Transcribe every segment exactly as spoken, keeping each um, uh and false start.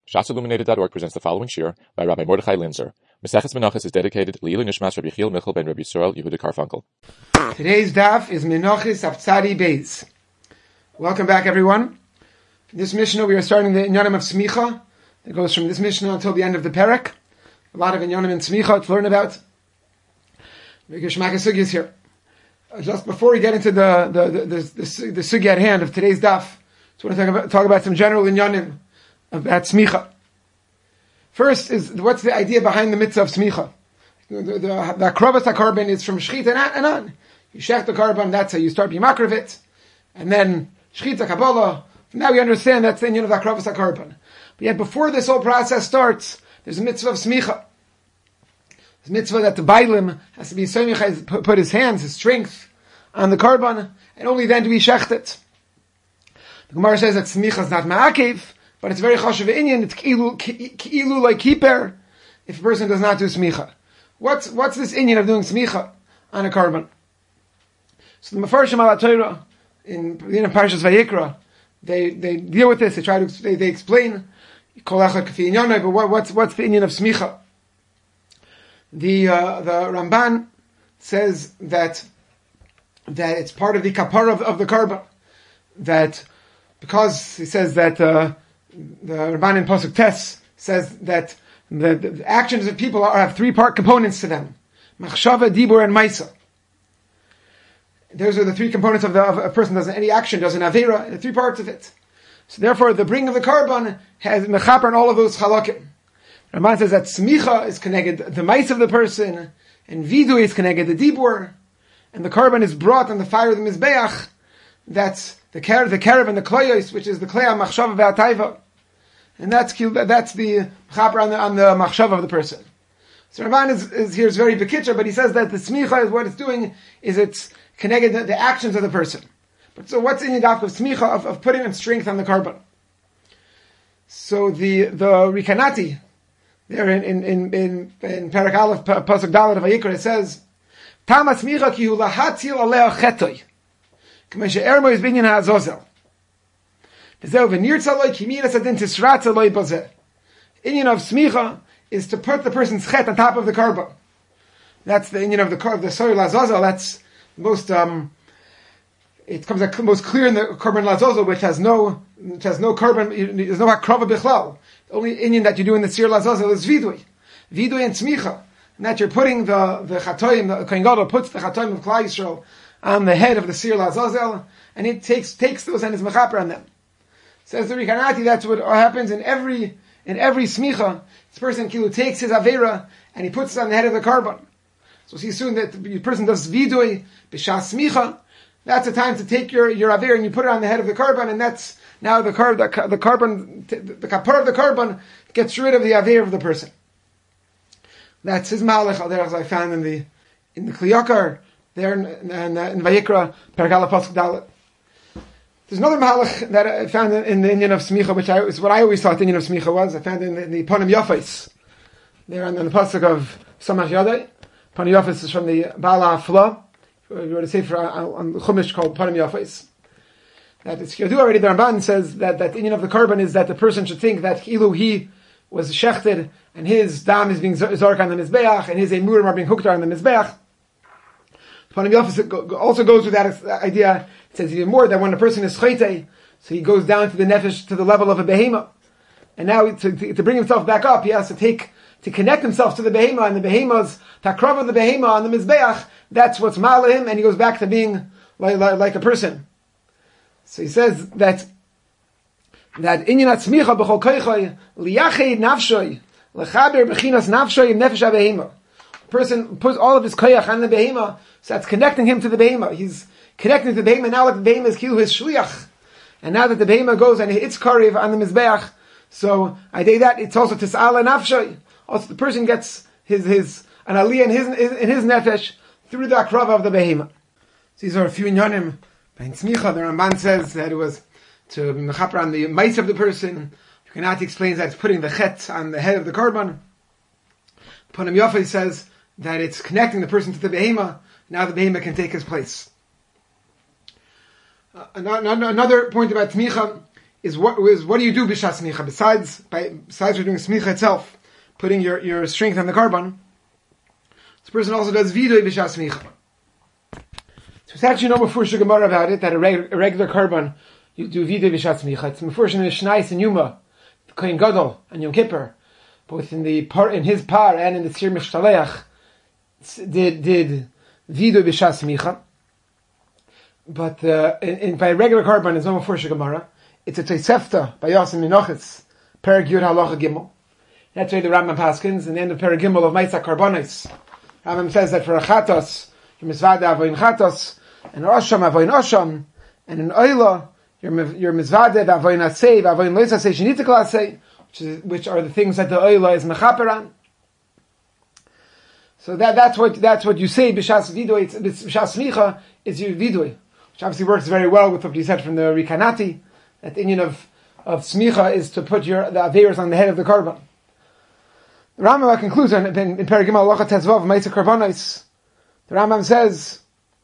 Shas Illuminated dot org presents the following shir by Rabbi Mordechai Linzer. Maseches Menachos is dedicated to Leilui Nishmas Rabbi Yechiel Michal ben Rabbi Yisrael Yehuda Karfunkel. Today's daf is Menachos Aftzadi Beis. Welcome back, everyone. In this Mishnah, we are starting the Inyanim of Smicha. It goes from this Mishnah until the end of the Perek. A lot of Inyanim and Smicha to learn about. Geshmak Sugya is here. Uh, just before we get into the the the, the, the, the Sugya at hand of today's daf, I want to talk about, talk about some general Inyanim about Smicha. First is, what's the idea behind the mitzvah of Smicha? The, the, the Akravas HaKarban is from Shechita and, and on. You shech the Karban, that's how you start Bimakr it. And then Shechita, Kabbalah. Now we understand that's the union of the Akravas HaKarban. But yet before this whole process starts, there's a mitzvah of Smicha. There's a mitzvah that the Bailim has to be Smicha, put his hands, his strength on the Karban, and only then do we shecht it. The Gemara says that Smicha is not Ma'akev, but it's very chashuv inyan. It's ki'ilu, ki'ilu like kiper if a person does not do smicha. What's what's this inyan of doing smicha on a karban? So the Mefarshim al Torah in in Parshas Vayikra, they they deal with this. They try to they, they explain kol echad kafi inyanai, but what, what's what's the inyan of smicha? The uh, the Ramban says that that it's part of the kapara of, of the karban. That because he says that. Uh, The Rabban in Pasuk Tes says that the, the actions of people are, have three part components to them: machshava, dibur, and maisa. Those are the three components of, the, of a person does any action, does an avera, the three parts of it. So therefore, the bringing of the karban has mechaper on all of those chalakim. Rabban says that smicha is connected the maisa of the person, and vidu is connected the dibur, and the karban is brought on the fire of the mizbeach. That's the ker, the kerev and the kloyos, which is the klei machshava ve'atayva, and that's that's the chaper on the on the machshava of the person. So Rabban is, is here is very bekitcher, but he says that the smicha is what it's doing is it's connected the, the actions of the person. But so what's in the daf of smicha of, of putting in strength on the karban? So the the rikanati there in in in in, in Perek Aleph pasuk Dalet of Vayikra it says Tama smicha ki hu lahatzil alei chetoy. Inyan of smicha is to put the person's chet on top of the karban. That's the inyan of the of the soil lazazel. That's most um, it comes out most clear in the karban lazazel, which has no which has no karban. There's no hakrava bichlal. The only inyan that you do in the sir lazazel is vidui, vidui and smicha, and that you're putting the the chatoim. The Kohen Gadol puts the chatoim of Klal Yisrael on the head of the Sir Lazazel, and it takes takes those and is mechaper on them. Says the Rikanati, that's what happens in every in every smicha. This person kilu takes his avera and he puts it on the head of the karban. So see soon that the person does vidui b'shas smicha. That's a time to take your your avera and you put it on the head of the karban, and that's now the car the, the karban the kapar of the karban gets rid of the avera of the person. That's his malach as I found in the in the Kliyakar. There in, in, in Vayikra, Perek Aleph Pasuk Dalet. There's another mahalach that I found in, in the Inyan of Smicha, which I, is what I always thought the Inyan of Smicha was. I found in the, in the Panim Yafais. There on the, the Pasuk of Samach Yadai. Panim Yafais is from the Bala Afla. We wrote a sefer on the Chumash called Panim Yafais. That it's Yadu already. The Ramban says that that Inyan of the Karban is that the person should think that Ilu he was shechted and his dam is being zark on the Mizbeach and his emurim are being hooked on the Mizbeach. Panim Yafais also goes with that idea. It says even more that when a person is chaytei, so he goes down to the nefesh to the level of a behema, and now to, to, to bring himself back up, he has to take to connect himself to the behema, and the behema's takrav of the behema on the mizbeach. That's what's ma'ala him, and he goes back to being like, like, like a person. So he says that that inyan atzmicha b'chol koichoy liyached nafshoy lechaber b'chinas nafshoy im nefesh ha-behema. Person puts all of his koyach on the behema, so that's connecting him to the behema. He's connecting to the behema now that the behema is kilu his shliach, and now that the behema goes and it's karev on the mizbeach, so I say that it's also tis'ala nafshay. Also, the person gets his his an aliyah in his in his nefesh through the akrava of the behema. So these are a few inyanim. By Tzmicha, the Ramban says that it was to be mechaper on the mice of the person. Kanati explains that it's putting the chet on the head of the karban. Panim Yafai says that it's connecting the person to the behema. Now the behema can take his place. Uh, another point about Tmicha is what is what do you do b'shas smicha besides by besides you're doing smicha itself, putting your, your strength on the carbon. This person also does vidui b'shas smicha. So it's actually no mefurish Gemara about it that a, reg, a regular carbon you do vidui b'shas smicha. It's mefurish in the Shnais and Yuma, the Kohen Gadol and Yom Kippur, both in the par in his par and in the Tzir Mishtaleach did did vidui b'shas smicha. But uh, in, in, by regular carbon, it's no mefurish Gemara. It's a Tosefta by Yosem Minachitz, Perek Yud Halacha Gimel. That's why the Rambam Paskins, in the end of Perek Gimel of Meitzah Karbonis, Rambam says that for a Chatos, you're Mizvada Avoyin Chatos, and Osham Avoyin Osham, and in Oila, you're, you're Mizvada Avoyin Asei, Avoyin Lois Asei, Shenitikal Asei, which is, which are the things that the Oila is Mechaperan. So that, that's what, that's what you say, B'Shas Vidui, it's, B'Shas Smicha, is your Vidui, which obviously works very well with what you said from the Rikanati, that the union of, of smicha is to put your, the averos on the head of the carbon. The Rambam concludes in, in, in Perek Gimel Halacha Tezvav Meitzah Karbonos. The Rambam says,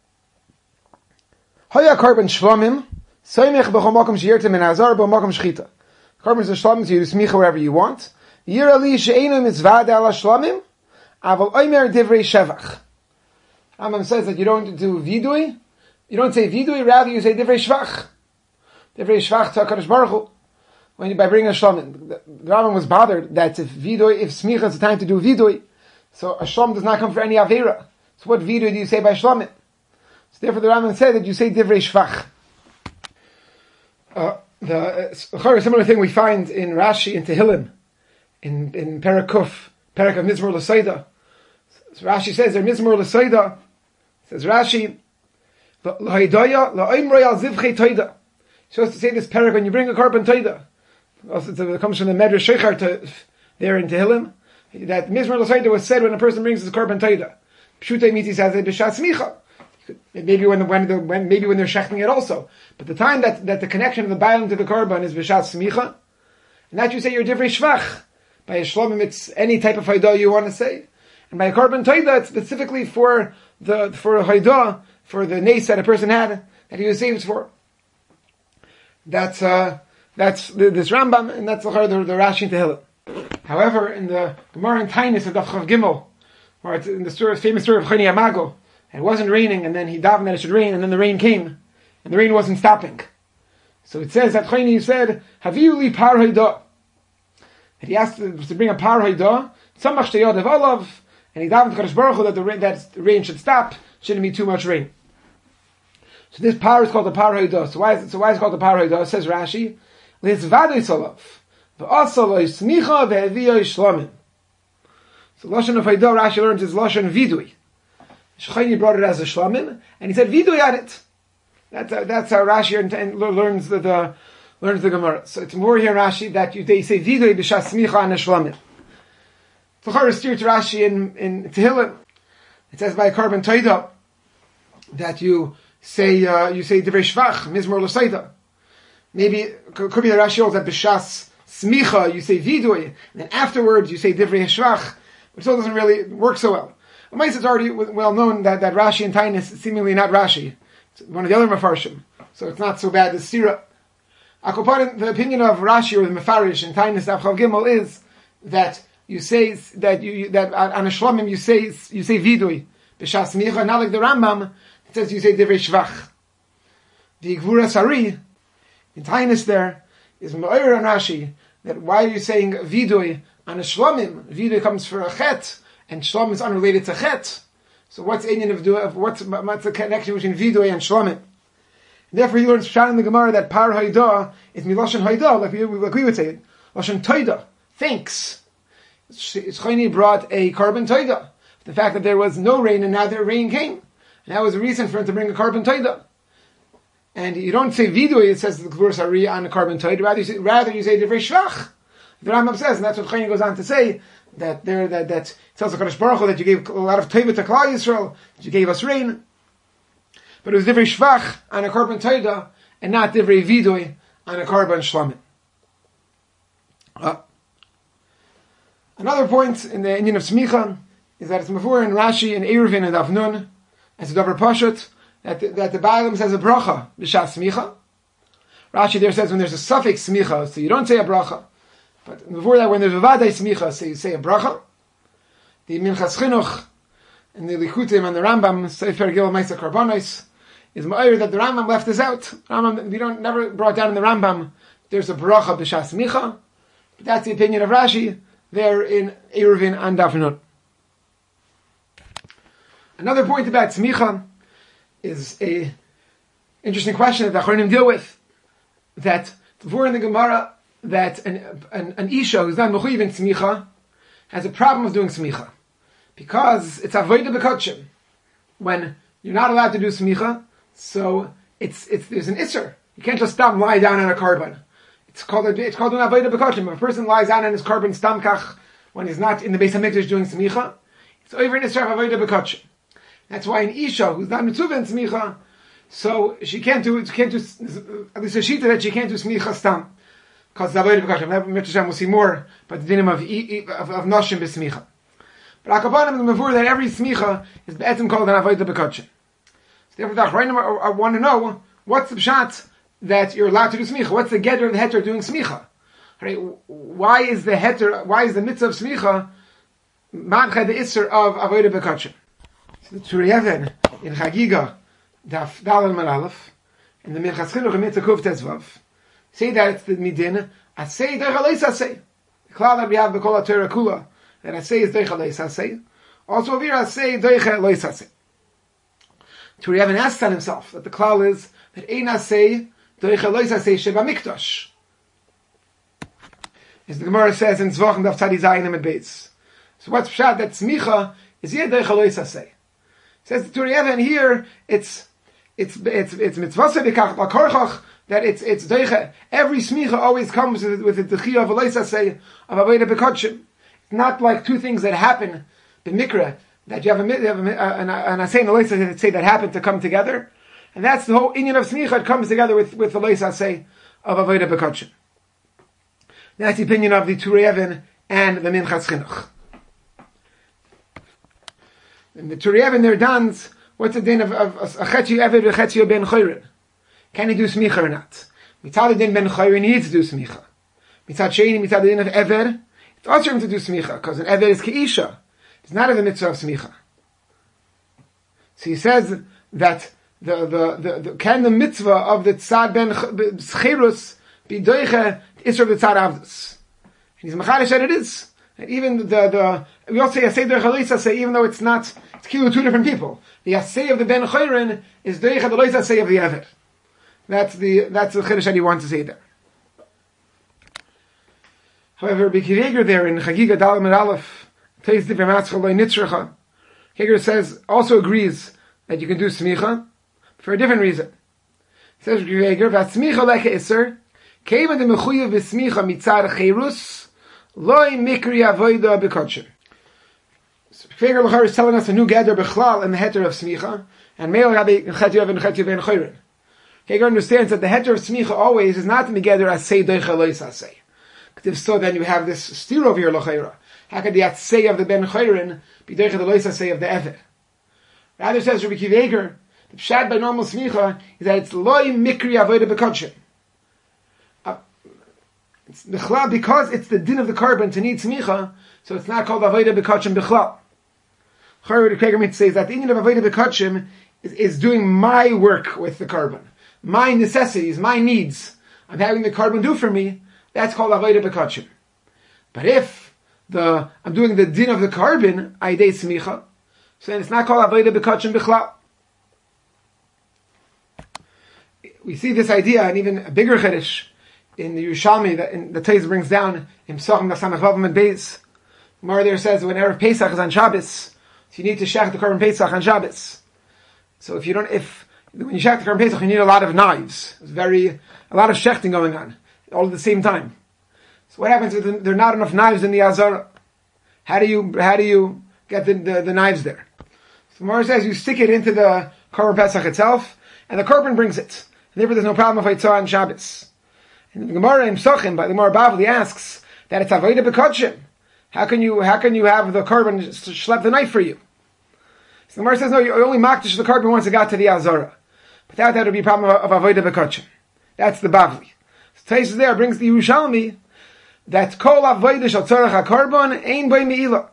Hoya carbon shlamim, soymech b'chol makom she'yirtem min hazar b'makom shchita. Carbons are shlamim, so you do smicha wherever you want. Yir ali she'enu mitzvah ala shlamim, aval oimer divrei shevach. Rambam says that you don't do vidui, you don't say vidui, rather you say divrei shvach. Divrei shvach to HaKadosh Baruch Hu. When you, by bringing a shlom, the, the Rambam was bothered that if vidui, if smicha is the time to do vidui, so a shlom does not come for any avera. So what vidui do you say by shlomim? So therefore the Rambam said that you say divrei shvach. Uh, the, uh, a similar thing we find in Rashi in Tehillim, in, in Perek Kuf, Perek of Mizmor L'Soida. So Rashi says there, Mizmor L'Soida, says Rashi, L'hoidaya, L'oimroi al zivchei toida. Supposed to say this parak when you bring a carbon toida. Also, it comes from the Medrash Shechar to there in Tehillim. That Mizmor L'Soida was said when a person brings his carbon toida. Pshutei Miti says it b'shas smicha. Maybe when the, when the, when maybe when they're shechting it also. But the time that, that the connection of the bailam to the carbon is b'shas smicha, and that you say you're divrei shvach. By a shlomim, it's any type of haidah you want to say, and by a carbon toida, it's specifically for the for a haidah, for the nace that a person had that he was saved for. That's uh, that's the, this Rambam, and that's the the, the Rashi in Tehillim. However, in the Gemara in Tainus of Daf Chav Gimel, or it's in the story, famous story of Choni Amago, it wasn't raining, and then he davened that it should rain, and then the rain came, and the rain wasn't stopping. So it says that Choni said, "Haviu li par haidah," and he asked to, to bring a par haidah, tzamach shteyod of olav, and he davened to Kadosh Baruch Hu that the rain, that the rain should stop, shouldn't be too much rain. So this power is called the power haidah. So why is it, so why is it called the power haidah? It says Rashi, "L'hizvadei salav, v'asa lo yismicha ve'eviyah yishlamim." So lashon of haidah, Rashi learns is lashon vidui. Shechayni brought it as a shlamim, and he said vidui at it. That's how, that's how Rashi and, and learns the, the learns the Gemara. So it's more here Rashi that you they say vidui b'shas smicha and a shlamim. The Chor is steered to Rashi in in Tehillim. It says by a carbon toida that you say uh, you say divrei shvach mizmor l'soida. Maybe could, could be the Rashi holds that b'shas smicha you say vidui, and then afterwards you say divrei shvach, which still doesn't really work so well. It's already well known that, that Rashi and Tainus is seemingly not Rashi. It's one of the other Mefarshim, so it's not so bad as Sira. Akoparin, the opinion of Rashi or the Mefarish and Tainus Daf Chav Gimel is that you say that you that on a shlomim you say you say vidui b'shas smicha, not like the Rambam. It says you say divrei shvach. The Gvura Sari in Tainus there is Me'or and Rashi that why are you saying vidui on a shlomim? Vidui comes for a chet. And shlom is unrelated to chet. So what's Indian of do? What's what's the connection between vidui and shlomim? Therefore, he learns Pshat in the Gemara that par haidah is miloshen haidah, like we like we would say it. Loshen toida, thanks. Shchoni brought a carbon toida. The fact that there was no rain and now the rain came, and that was a reason for him to bring a carbon toida. And you don't say vidui; it says the Gvur Sari on a carbon toida. Rather, you say rather you say divrei shvach. The Rambam says, and that's what Choni goes on to say. That there, that that tells the Kadosh Baruch Hu that you gave a lot of teva to Klal Yisrael, that you gave us rain, but it was divrei shvach on a carbon toida and not divrei vidui on a carbon shlamim. Uh, another point in the Indian of smicha is that it's before in Rashi and Eruvin and Avnun as a davar pashut that the, that the Baalim says a bracha b'shas smicha. Rashi there says when there's a suffix smicha, so you don't say a bracha. But before that, when there's a vaday smicha, so you say a bracha. The Minchas Chinuch and the Likutim and the Rambam, Sefer Gil Meisa Karbonos, is ma'ir that the Rambam left this out. Rambam, we don't never brought down in the Rambam. There's a bracha b'shas micha, but that's the opinion of Rashi there in Eruvin and Dafnut. Another point about smicha is a interesting question that the Achronim deal with. That before in the Gemara that an an, an isha who's not mechuyev in smicha has a problem with doing smicha because it's avodah b'kodshim when you're not allowed to do smicha. So it's it's there's an isser. You can't just stop lie down on a carbon. It's called a, it's called an avodah b'kodshim. If a person lies down on his carbon stamkach when he's not in the Beis Hamikdash doing smicha, it's over an isser of avodah b'kodshim. That's why an isha who's not mitzvah in smicha, so she can't do she can't do at least a shita that she can't do smicha stam because it's avodah b'kodshim. Mitzvah we'll see more, but the dinim of of, of noshim b'smicha. But akabanim the mavur that every smicha is be'etzim called an avodah b'kodshim. Therefore, the Achrayim I want to know what's the pshat that you're allowed to do smicha. What's the getter of the heter doing smicha? Right? Why is the heter? Why is the mitzvah of smicha mancha the isser of avodah b'kodshim? So the Turei Even in Chagiga daf dalal malalef and the Minchas Chinuch in mitzvah kuf tezvav say that it's the midin asay deichaleis asay. The klal that we have the kol Torah kula that asay is deichaleis asay. Also over here asay deichaleis asay. Turei Even asked on himself that the klal is that ein asay doichelois asay sheba mikdash. As the Gemara says in Zvach and Daf Tzadi Zayin and Beis. So what's pshat that smicha is here doichelois asay. Says the Turei Even here it's it's it's it's mitzvah sebekach lakorchach that it's it's doiche. Every smicha always comes with, with the dechiyah of alois asay of avodah b'kodshim. It's not like two things that happen b'mikra. That you have a, you have a, an, an asay and a lois asay that say that happen to come together, and that's the whole inyan of smicha. It comes together with with the lois asay of avodah b'kodshim. That's the opinion of the Turei Even and the Minchas Chinuch. And the Turei Even there dons what's the din of of a chetzi eved a chetzi ben chayrin? Can he do smicha or not? Mitzad the din ben chayrin he needs to do smicha. Mitzad sheini mitzad the din of eved it's also him to do smicha because an eved is keisha. It's not in the mitzvah of smicha. So he says that the, the, the, the can the mitzvah of the tzad ben cherus be doiche isra of the tzad avdus. And he's macharish that it is. And even the, the we also say asay doiche lois asay even though it's not, it's kilu two different people. The asay of the ben chayrin is doiche the lois asay of the eved. That's the, that's the chiddush that he wants to say there. However, B'kiveger there in Chagiga Dal Amud Aleph, Heger says, also agrees that you can do smicha for a different reason. Says Heger, "V'smicha leke iser, keva de mechuyev v'smicha mitzad cherus, loy mikri avoda b'kodshim." Heger Lachar is telling us a new gather b'chlal in the heter of smicha, and meil rabbi chetyav and chetyav and chayrin. Heger understands that the heter of smicha always is not the gather as say doicha lois asay. If so, then you have this steer over here lachayra. How could the atzei of the ben chayrin be doicha the lois asay of the eved? Rather says Rabbi Akiva Eiger, the pshat by normal smicha is that it's loy mikri avoda b'kodshim. It's b'chlal because it's the din of the carbon to need smicha, so it's not called avoda b'kodshim b'chlal. Rabbi Akiva Eiger says that the union of avoda b'kodshim is, is doing my work with the carbon, my necessities, my needs. I'm having the carbon do for me. That's called avoda b'kodshim. But if the I'm doing the din of the carbon, I dei smicha, so then it's not called avoda b'kodshim b'chlal. We see this idea, and even a bigger chiddush in the Yerushalmi that in, the Teiz brings down in Psachim Nasamach Vavam and Beis. Gemara there says when Erev Pesach is on Shabbos, so you need to shech the carbon Pesach on Shabbos. So if you don't, if when you shech the carbon Pesach, you need a lot of knives. It's very a lot of shechting going on all at the same time. So what happens if there are not enough knives in the Azara? How do you how do you get the, the, the knives there? So Gemara says you stick it into the Korban Pesach itself, and the Korban brings it. And therefore there's no problem if I saw on Shabbos. And the Gemara in Psachim, by the Gemara Bavli asks that it's avoda b'kodshim. How can you how can you have the Korban schlep the knife for you? So the Gemara says no, you only makdish the Korban once it got to the Azara. Without that, it would be a problem of, of avoda b'kodshim. That's the Bavli. So Taisus there brings the Yerushalmi that kol avodah shel tzarech hakarban ein by meila.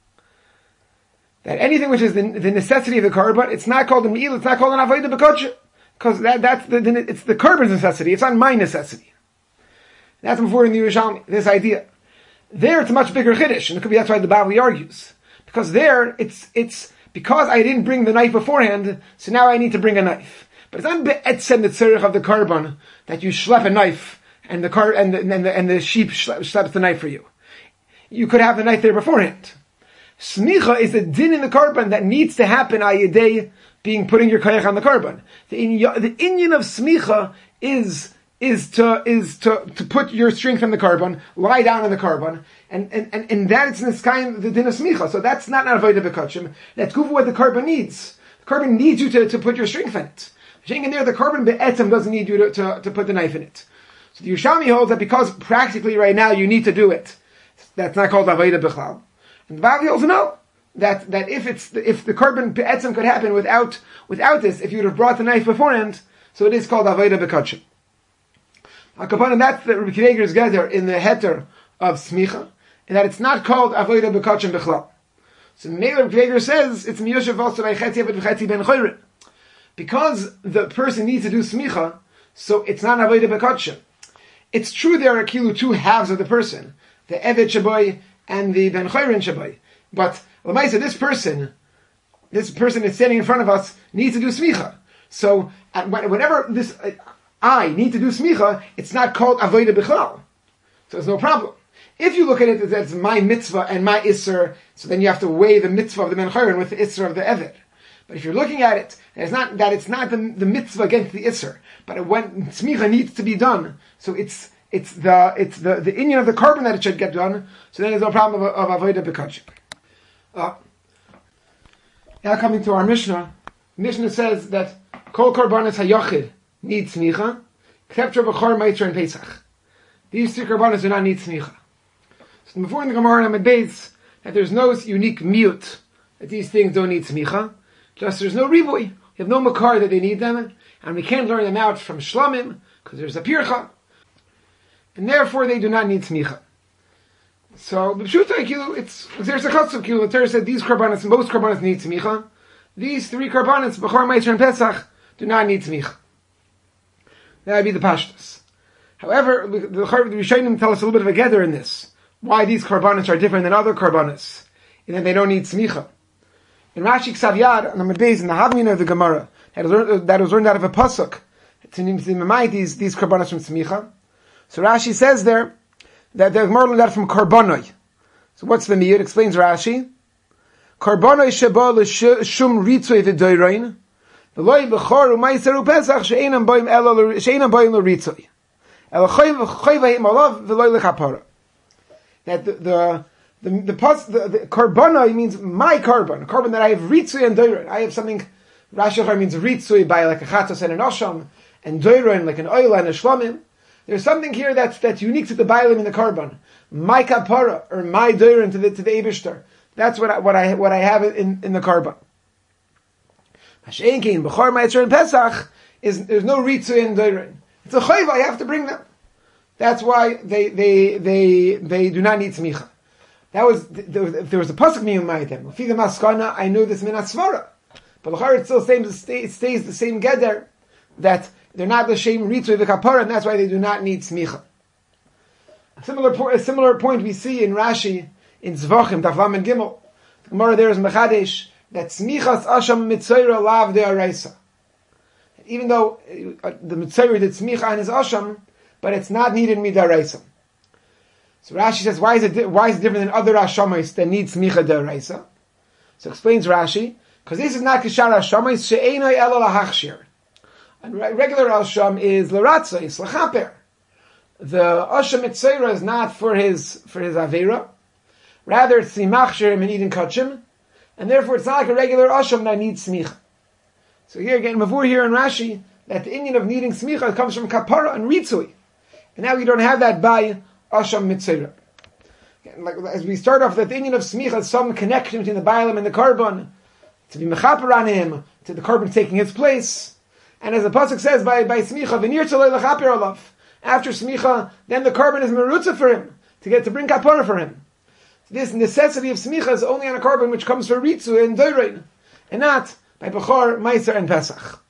That anything which is the, the necessity of the korban, it's not called a meila, it's not called an avodah b'kotche, because that that's the, the it's the korban's necessity. It's not my necessity. That's before in the Yerushalmi. This idea there, it's a much bigger chiddush, and it could be that's why the Bavli argues, because there it's it's because I didn't bring the knife beforehand, so now I need to bring a knife. But it's not be'etzem the tzarech of the korban that you schlep a knife and the car and the, and the, and the sheep schleps the knife for you. You could have the knife there beforehand. Smicha is a din in the korban that needs to happen ayidei being putting your koyach on the korban. The the inyan of smicha is is to is to to put your strength on the korban, lie down on the korban, and and and, and that is in this kind the din of smicha. So that's not an avodah b'kachim. That's good for what the korban needs. The korban needs you to, to put your strength in it. In there, the korban be'etzem doesn't need you to, to to put the knife in it. So the Yerushalmi holds that because practically right now you need to do it, that's not called avodah b'chlal. And the Bavli also know that, that if it's the, if the korban be'etzem could happen without without this, if you would have brought the knife beforehand, so it is called avodah b'kachim. Akapan, and that's the Rebbe Akiva Eiger's gather in the heter of smicha, and that it's not called avodah b'kachim b'chlal. So Rebbe Akiva Eiger says it's miyoshev also by chetzi aved v'chetzi ben choyre. Because the person needs to do smicha, so it's not avodah b'kachim. It's true there are kilu two halves of the person, the eved shaboy and the ben chayrin shaboy. But l'maisa, this person, this person is standing in front of us needs to do smicha. So at, whenever this uh, I need to do smicha, it's not called avodah b'chlal. So there's no problem. If you look at it as my mitzvah and my isser, so then you have to weigh the mitzvah of the ben chayrin with the isser of the eved. But if you're looking at it, it's not that it's not the, the mitzvah against the isser, but when smicha needs to be done, so it's it's the it's the the inyan of the korban that it should get done. So then there's no problem of, of avodah b'kachim. Uh, now coming to our Mishnah, Mishnah says that kol korbanos hayachid need smicha, except for b'chor, meitzah, and pesach. These three korbanos do not need smicha. So before in the Gemara and Amud Beis that there's no unique miyut that these things don't need smicha. Just there's no riboy. We have no makar that they need them, and we can't learn them out from shlamim because there's a pircha, and therefore they do not need smicha. So the pshuta it's there's a custom kilu. The Torah said these karbanas, most karbanas need smicha. These three karbanas, b'chor, meitzah, and pesach, do not need smicha. That would be the pashtus. However, the the Rishonim tell us a little bit of a gather in this. Why these karbanas are different than other karbanas, and that they don't need smicha. In Rashi Ksav Yad, on the Medbeis, in the Havmina of the Gemara, that was learned, that was learned out of a pasuk to memorize these these karbanos from smicha. So Rashi says there that the Gemara learned that from karbanoi. So what's the miyud? Explains Rashi. Karbanoi sheba l'shum ritzoi v'doirain v'loi b'chor u'maiser u'pesach she'enam boim elo she'enam boim l'ritzoi elo choy v'him olav v'loi l'chapara. That the, the The the, pos, the, the karbana means my carbon, a carbon that I have ritzui and doiron. I have something. Rashi means ritzui by like a chatos and an osham, and doiron like an oil and a shlamim. There's something here that's that's unique to the bailim in the carbon. My kapara or my doiron to the to the Eibishter. That's what I, what I what I have in in the carbon. Hashenkin b'chor ma'aser and pesach is there's no ritzui and doiron. It's a chayva. I have to bring them. That's why they they they they do not need smicha. That was, if there was a pasuk miyum ma'atem. Lefi the maskana, I knew this min asvara. But l'char it still stays, it stays the same geder, that they're not the same ritzui v'kapara, and that's why they do not need smicha. A similar, a similar point we see in Rashi, in Zvachim, Taflam and Gimel. The Gemara there is Mechadesh, that smichas asham mitzayra lav de araisa. Even though uh, the mitzayra did smicha on his asham, but it's not needed midaraisa. So Rashi says, why is it why is it different than other Hashamayis that need smicha deraisa? So explains Rashi, because this is not kishar Hashamayis she'enoi elo lahachshir. And regular Hasham is l'ratzah, is l'chaper. The Asham Mitzayra is not for his for his avera, rather it's simachshir and eating kachim, and therefore it's not like a regular Asham that needs smicha. So here again, Mavur here in Rashi, that the Indian of needing smicha comes from kapara and ritzui, and now we don't have that by Asham Mitzayra. Like, as we start off, that the Indian of smicha has some connection between the Bailam and the Karban, to be mechaper on him, to the Karban taking its place. And as the pasuk says by by smicha, v'nir tzolei lechaper olav. After smicha, then the carbon is merutza for him to get to bring kapara for him. This necessity of smicha is only on a carbon which comes for ritzu and doirein, and not by bechor, meiser, and pesach.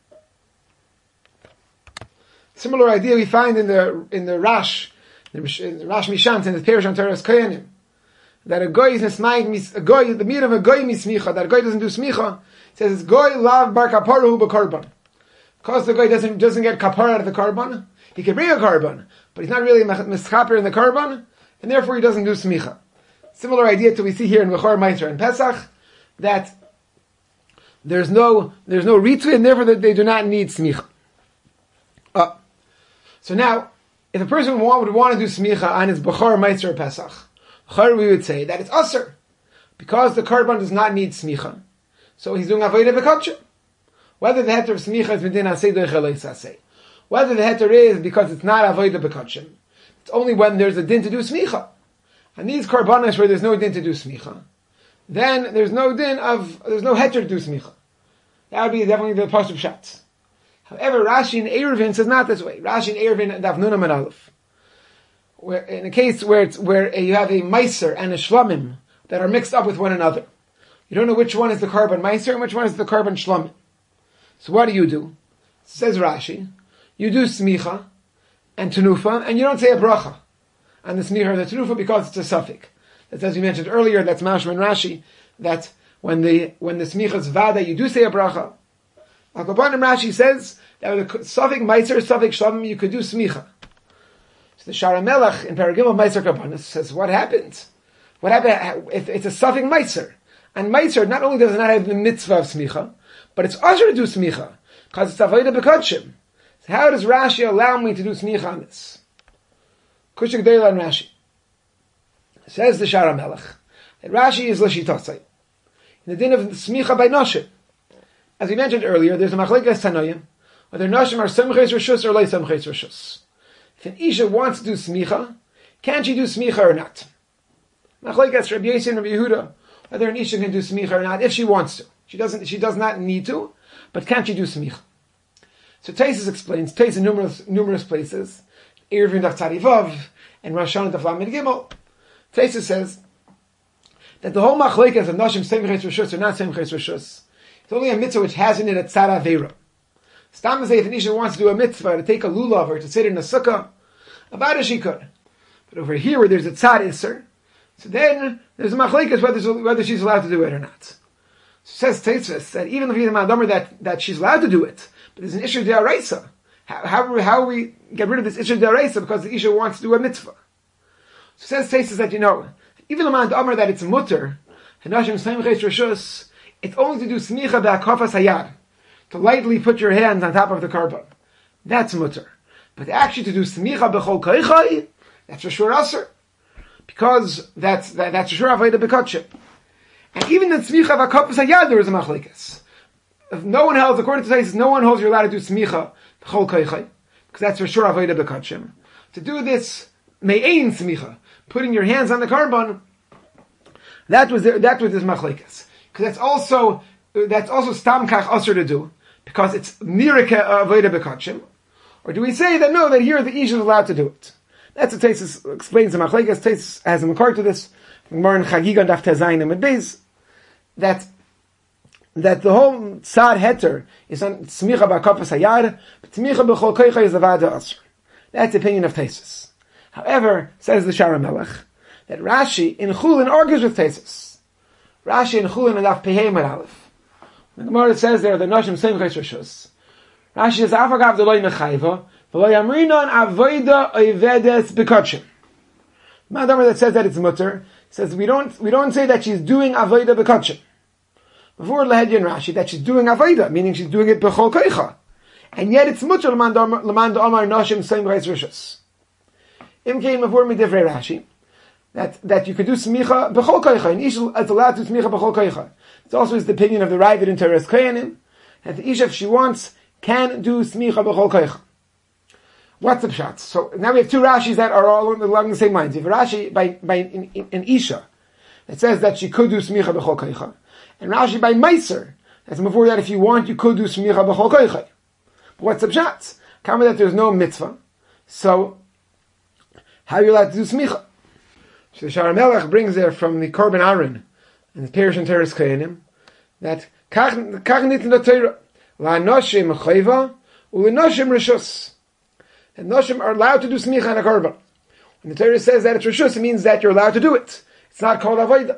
Similar idea we find in the in the Rash, in the Rash Mishant in the Perish on Teres Koyanim, that a goy is nesmayim, a goy, the meat of a goy mismicha, that a goy doesn't do smicha. It says it's goy lav bar kaparu b'karban. Because the goy doesn't doesn't get kapara out of the carbon, he can bring a carbon, but he's not really mischaper in the carbon, and therefore he doesn't do smicha. Similar idea to we see here in Bechor, Meiser, and Pesach, that there's no there's no ritzu, and therefore they do not need smicha. Uh, so now, if a person would want, would want to do smicha on his Bechor, Meiser, or Pesach, we would say that it's usher, because the carbon does not need smicha, so he's doing avodah b'kachim. Whether the heter of smicha is midin aseh doich elois aseh, whether the heter is because it's not avodah b'kachim, it's only when there's a din to do smicha. And these karbanos where there's no din to do smicha, then there's no din of, there's no heter to do smicha. That would be definitely the pasuk pshat. However, Rashi and Eruvin says not this way. Rashi and Eruvin and Daf Nunam and Aleph. Where, in a case where it's, where you have a meiser and a shlamim that are mixed up with one another. You don't know which one is the carbon meiser and which one is the carbon shlamim. So what do you do? Says Rashi, you do smicha and tenufa, and you don't say a bracha on the smicha or the tenufa because it's a suffix. That's as we mentioned earlier, that's Mashma and Rashi, that when the when the smicha is vada, you do say a bracha. Al-Kaban and Rashi says that with a suffix meiser, suffix shlamim, you could do smicha. So the Shara Melech in Paragim of Meiser Kabbanis says, what happened? What happened if it's a suffix meiser? And meiser not only does it not have the mitzvah of smicha, but it's usher to do smicha, because it's avodah b'kachim. So how does Rashi allow me to do smicha on this? Kushik Deila and Rashi. Says the Shara Melech, that Rashi is l'shitosai. In the din of smicha by noshim. As we mentioned earlier, there's a machlekes tanoyim, whether noshim are semches rishus or lei semches rishus. If an Isha wants to do smicha, can she do smicha or not? Machlekes Rabbi Yossi and Rabbi Yehuda, whether an Isha can do smicha or not, if she wants to. She doesn't. She does not need to, but can she do smicha? So Taisus explains. Taisus in numerous numerous places, Eruvin Daf Tzadi Vav and Rosh Hashanah Daf Lamed Gimel. Taisus says that the whole machlekes of nashim semches rishus or not semches rishus, it's only a mitzvah which has in it a tzara aveira. Stam to say if an Isha wants to do a mitzvah to take a lulav or to sit in a sukkah, about it she could. But over here where there's a tzad iser, so then there's a machlekes whether whether she's allowed to do it or not. So says Taisus that even if you're the that that she's allowed to do it, but there's an issue d'oraisa. How how how we get rid of this issue d'oraisa because the Isha wants to do a mitzvah? So says Taisus that you know even the man that it's mutter and nashim semches rishus, it's only to do smicha b'akafas hayad, to lightly put your hands on top of the carbon. That's mutter. But actually to do smicha b'chol koichai, that's for sure aser. Because that's, that, that's for sure avodah b'kachim. And even the smicha b'akafas hayad, there is a machlekes. If no one holds, according to Taisus, no one holds you're allowed to do smicha b'chol koichai, because that's for sure avodah b'kachim. To do this, me'ein smicha, putting your hands on the carbon, that was the, that was this machlekes. Because that's also, that's also stam kach aser to do, because it's nirika avodah b'kachim. Or do we say that no, that here the Isha is allowed to do it? That's what Taisus explains in machlekes. Taisus has a makar to this. Gemara in Chagiga Daf Tezayin and Beis, that that the whole tzad heter is on smicha b'akafas hayad, but smicha b'chol koicha is avada aser. That's the opinion of Taisus. However, says the Shara Melech, that Rashi in Chulin argues with Taisus. Rashi in Chulin and Daf Pehei Amud Aleph. The Gemara says there the nashim semches rishus. Rashi says afagav the loy mechayva v'lo yamrinon avoda oivedes b'kachim. The Madamar that says that it's mutter says we don't we don't say that she's doing avoda b'kachim. Before Lahedyan Rashi that she's doing avoda, meaning she's doing it b'chol koicha, and yet it's mutter l'man d'amar nashim semches rishus. Im kein before midivrei Rashi that that you could do smicha b'chol koicha, and Isha is allowed to do smicha b'chol koicha. It's also the opinion of the Ravid in Teres Koyanim that the Isha, if she wants, can do smicha b'chol koicha. What's the pshat? So now we have two Rashis that are all along the same lines. You have a Rashi by by in, in, in Isha that says that she could do smicha b'chol koicha, and Rashi by Meiser that's before that if you want you could do smicha b'chol koicha. What's the pshat? Come that there's no mitzvah. So, how are you allowed to do smicha? So the Shara Melech brings there from the Korban Aaron and the Perish and Teres Kohanim that kach nit in the Torah la noshim chayva u noshim rishus. And noshim are allowed to do smicha on a korban. When the Torah says that it's rishus, it means that you're allowed to do it. It's not called avodah.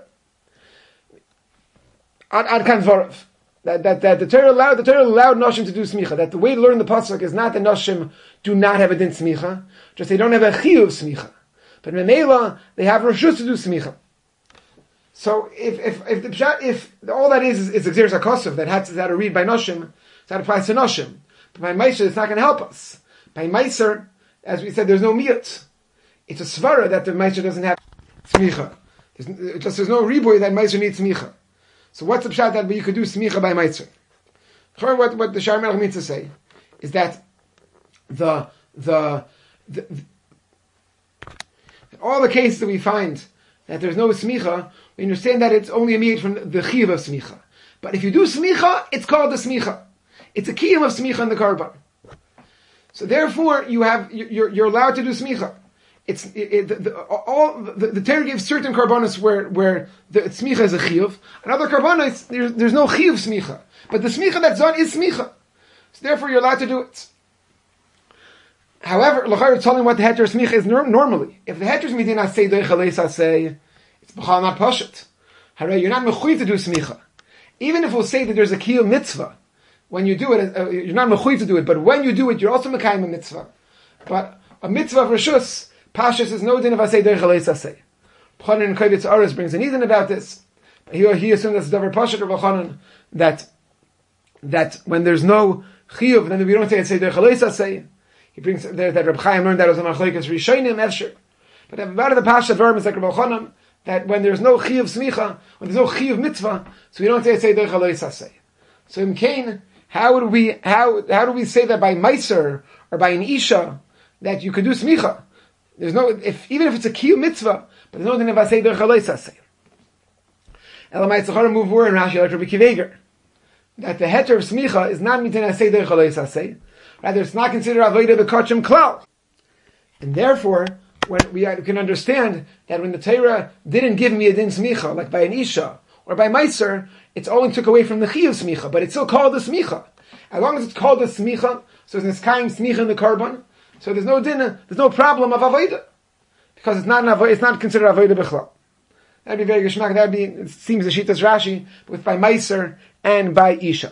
Ad ad kan dvarav. That, that, that the Torah allowed, the Torah allowed noshim to do smicha. That the way to learn the pasuk is not that noshim do not have a din smicha, just they don't have a chiyuv smicha. But Memela, they have rishus to do smicha. So if if if the if all that is is exeris hakosov that had to how to read by noshim, that applies to noshim. But by meiser, it's not going to help us. By meiser, as we said, there's no miyut. It's a svara that the meiser doesn't have smicha. There's, just there's no riboy that meiser needs smicha. So what's the pshat that you could do smicha by meiser? What what the Shara Melech means to say is that the the, the, the all the cases that we find that there's no smicha, we understand that it's only a miyut from the chiyuv of smicha. But if you do smicha, it's called the smicha. It's a kiyum of smicha in the korban. So therefore, you have you're, you're allowed to do smicha. It's it, it, the, the, all the, the Torah gives certain korbanos where where the smicha is a chiyuv, and other korbanos there's, there's no chiyuv smicha, but the smicha that's done is smicha. So therefore, you're allowed to do it. However, l'chayr telling what the heter smicha is norm- normally. If the heter midina say doichaleisa say, it's b'chal not pashut. Hooray, you're not mechuyev to do smicha. Even if we'll say that there's a kiyum mitzvah, when you do it, uh, you're not mechuyev to do it, but when you do it, you're also mekayim a mitzvah. But a mitzvah of rishus, pashus is no din of asay doichaleisa say. B'chanan Kovitz Aris brings an Eden about this. He, he assumed that's davar pashut or b'chanan, that, that when there's no chiyuv, then we don't say asay doichaleisa say. He brings there that Reb Chaim learned that as a machlokes rishonim efshir. But about the pashat verm is like Reb Elchanan that when there's no chiyuv smicha, when there's no chiyuv mitzvah, so we don't say say derech alois say. So in Cain, how would we how how do we say that by meiser or by an isha that you could do smicha? There's no if even if it's a chiyuv mitzvah, but there's no thing about say derech alois say. Elamai tzachar move word in Rashi like Rabbi Kiveger that the heter of smicha is not mitin say derech alois say. Rather, it's not considered avodah b'kachim klal. And therefore, when we can understand that when the Torah didn't give me a din smicha, like by an isha, or by meiser, it's only took away from the chiyuv smicha, but it's still called the smicha. As long as it's called the smicha, so there's niskayim smicha in the korban, so there's no din, there's no problem of avodah. Because it's not an avodah, it's not considered avodah b'chlal. That'd be very geschmack, that'd be, it seems the Shitas Rashi, with by meiser and by isha.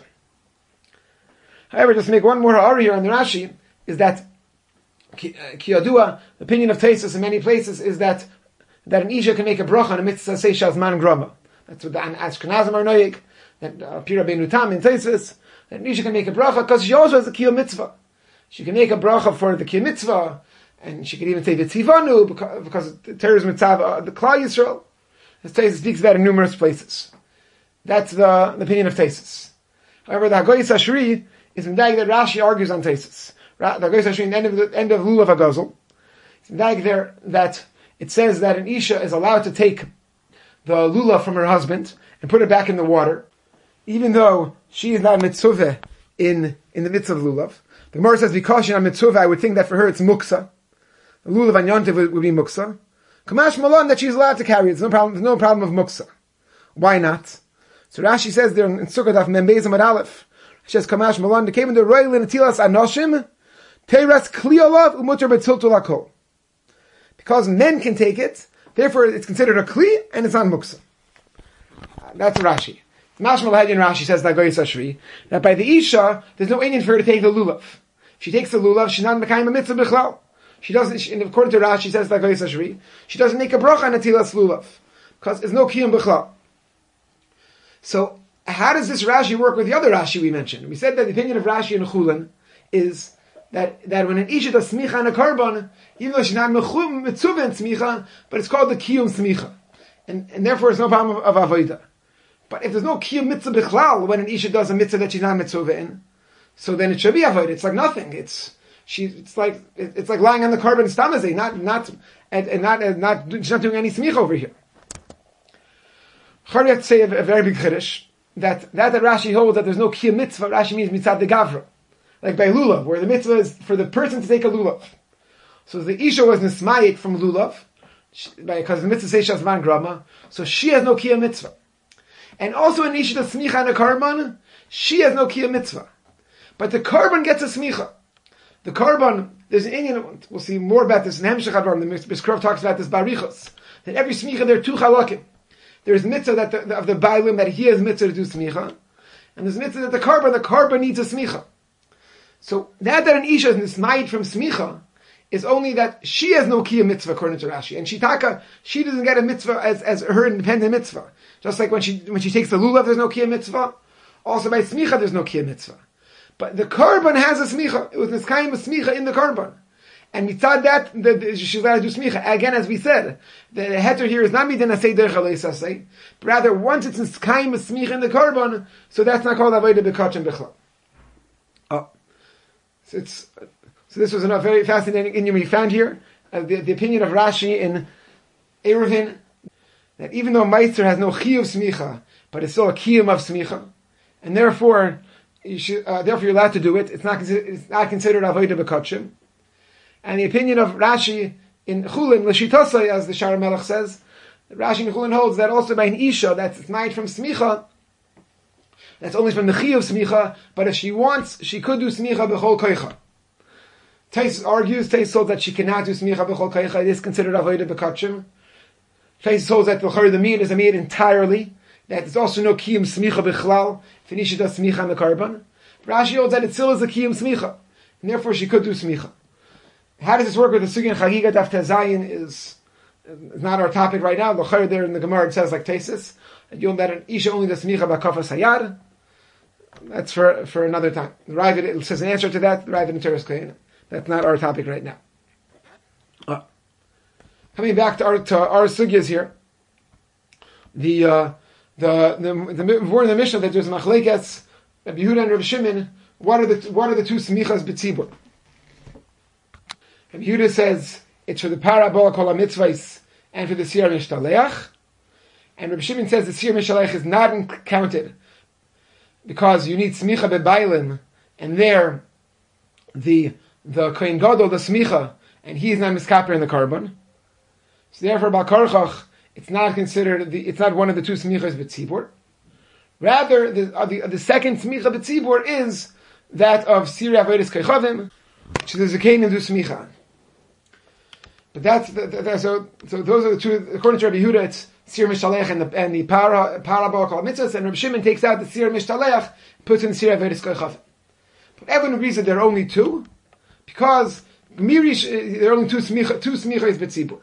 However, just to make one more ha'ari here on the Rashi, is that Kiyadua, the opinion of Taisus in many places, is that that an Isha can make a bracha on a mitzvah seishas man grama. That's what the Ashkenazim are noyik, that Pira ben Utam in Taisus, that an Isha can make a bracha because she also has a Kiyah mitzvah. She can make a bracha for the Kiyah mitzvah, and she can even say the Tzivanu, because, because the terrorism mitzvah, the Klal Yisrael. As Taisus speaks about in numerous places. That's the, the opinion of Taisus. However, the Hagoyis Ashri is medayik that Rashi argues on Taisus. The Hagoyis Ashri in the end of the end of Lulav HaGozel, it's medayik there that it says that an Isha is allowed to take the lulav from her husband and put it back in the water, even though she is not mitzvah in, in the mitzvah of lulav. The Gemara says because she's not mitzvah, I would think that for her it's muksa. The lulav and yontiv would, would be muksa. Kamash malon that she's allowed to carry it. There's no problem. There's no problem of muksa. Why not? So Rashi says there in Sukkot of Membezim at Aleph. She says Kamash malon. They came in the royal in Atilas Anoshim. Teras kliyolav umuter betziltul hakol. Because men can take it, therefore it's considered a kli and it's not muksa. That's Rashi. Mashmal Hadyan Rashi says that Goyis Ashri that by the Isha there's no Indian for her to take the lulav. She takes the lulav, she's not mekayim a mitzvah bichlal. She doesn't. She, and according to Rashi, says that Goyis Ashri, she doesn't make a bracha on atilas lulav because there's no kiyum bichlal. So how does this Rashi work with the other Rashi we mentioned? We said that the opinion of Rashi and Chulin is that that when an Isha does smicha on a korban, even though she's not mechum mitzvah in smicha, but it's called the kiyum smicha, and and therefore it's no problem of, of avodah. But if there's no kiyum mitzvah bichlal when an Isha does a mitzvah that she's not mitzvah in, so then it should be avodah. It's like nothing. It's she. It's like it, it's like lying on the korban stamazeh, not not and, and not and not she's not doing any smicha over here. Chari have to say a, a very big chiddush that that that Rashi holds that there's no kiyum mitzvah. Rashi means mitzad de gavra. like by lulav, where the mitzvah is for the person to take a lulav. So the isha was nismayik from lulav, because the mitzvah says shazman grama, so she has no kiyam mitzvah. And also in isha the smicha and a karban, she has no kiyam mitzvah. But the karban gets a smicha. The karban, there's an Indian, we'll see more about this in Hemshech Advarim, the Biskrov talks about this barichos, that every smicha there are two chalakim. There's mitzvah that the, the, of the bailim that he has mitzvah to do smicha, and there's mitzvah that the karban, the karban needs a smicha. So that that an isha is nismayit from smicha is only that she has no kiyam mitzvah according to Rashi, and shitaka, she doesn't get a mitzvah as, as her independent mitzvah. Just like when she when she takes the lulav, there's no kiyam mitzvah. Also by smicha, there's no kiyam mitzvah. But the karban has a smicha. It was niskayim a smicha in the karban. And mitzad that, the, the, she's allowed to do smicha. Again, as we said, the heter here is not midin asay derech alei sasay, but rather once it's niskayim a smicha in the karban, so that's not called avodah b'kachem b'chlal. Oh. So it's, so this was a very fascinating inyan we found here. Uh, the, the opinion of Rashi in Eruvin, that even though Meister has no chiyuv smicha, but it's still a kiyum of smicha, and therefore, you should, uh, therefore you're allowed to do it. It's not, it's not considered avodah b'kachem. And the opinion of Rashi in Chulin, l'shitosai, as the Shara Melech says, Rashi in Chulin holds that also by an isha, that's made from smicha, that's only from the chiyuv smicha, but if she wants, she could do smicha b'chol koicha. Tais argues, Tais holds that she cannot do smicha b'chol koicha, it is considered avodah b'kachem. Tais holds that the meat is a meat entirely, that there's also no kiyum smicha b'chlal, Finisha does smicha on the karban. Rashi holds that it still is a kiyum smicha, and therefore she could do smicha. How does this work with the sugi and chagiga daf tezayin is, is not our topic right now. The chayr there in the Gemara it says like tesis, and you'll that an isha only does smicha b'kafas hayad. That's for for another time. The Ravid it says an answer to that. The Ravid in Teres Kohen. That's not our topic right now. Uh, coming back to our to our sugyas here, the. Uh, The the the word in the Mishnah that there's machlekes Rabbi Yehuda and Rabbi Shimon. What are the what are the two smichas b'tzibur? Rabbi Yehuda says it's for the parabol kol mitzvahs and for the siyar mishtaleach, and Rabbi Shimon says the siyar mishtaleach is not counted because you need smicha bebailim, and there the the kohen gadol the smicha, and he is not miskaper in the karban. So therefore, b'karchach. It's not considered, the, it's not one of the two smichas b'tzibur. Rather, the, uh, the, the second smicha b'tzibur is that of Siri Avodas Kechavim, which is a kain and do smicha. But that's, the, the, so, so those are the two, according to Rabbi Yehuda, it's Sir Mishalech and the, and the para, parabol kol mitzvahs, and Rabbi Shimon takes out the Sir Mishalech, puts in Siri Avodas Kechavim. But everyone agrees that there are only two, because Mirish, there are only two smicha, two smichas b'tzibur.